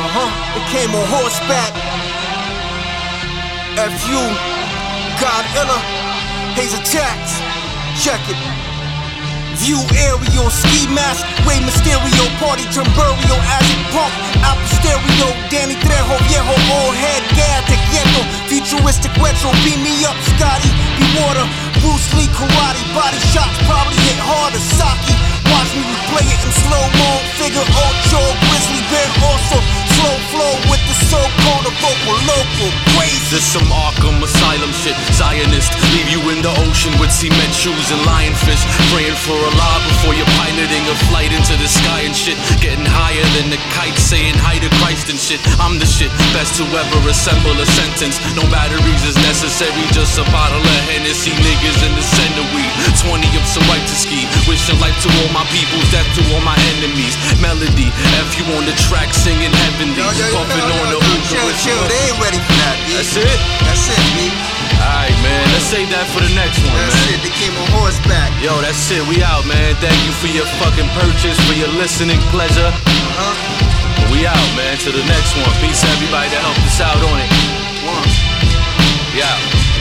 They came on horseback. FU, Godzilla, Haze attacks. Check it. View aerial, ski mask, Rey Mysterio, party turn burial, acid pump, Alpha stereo, Danny Trejo, viejo, old head, gas, te quieto, futuristic retro, beam me up, Scotty, be water, Bruce Lee, karate, body shots, probably hit harder, Saki, watch me replay it in slow-mo, figure Ocho, Grizzly Bear, also, slow flow with the so-called vocal local, crazy. This some Arkham Asylum shit, Zionist, leave you in the ocean with cement shoes and lionfish, praying for a law before you're piloting a flight into the sky and shit, getting higher than the kite, saying hi to Christ and shit. I'm the shit, best to ever assemble a sentence. No batteries is necessary, just a bottle of Hennessy. Niggas in the center weed, 20 of some right to ski. Wishing life to all my people, death to all my enemies. Melody, F you on the track, singing heavenly, pumping on the chill, they ain't ready for that, B. That's it? That's it, B. Alright, man, let's save that for the next one, That's man. it, they came on horseback. Yo, that's it, we out, man. Thank you for your fucking purchase, for your listening pleasure. We out, man, to the next one. Peace to everybody that helped us out on it. One. We out.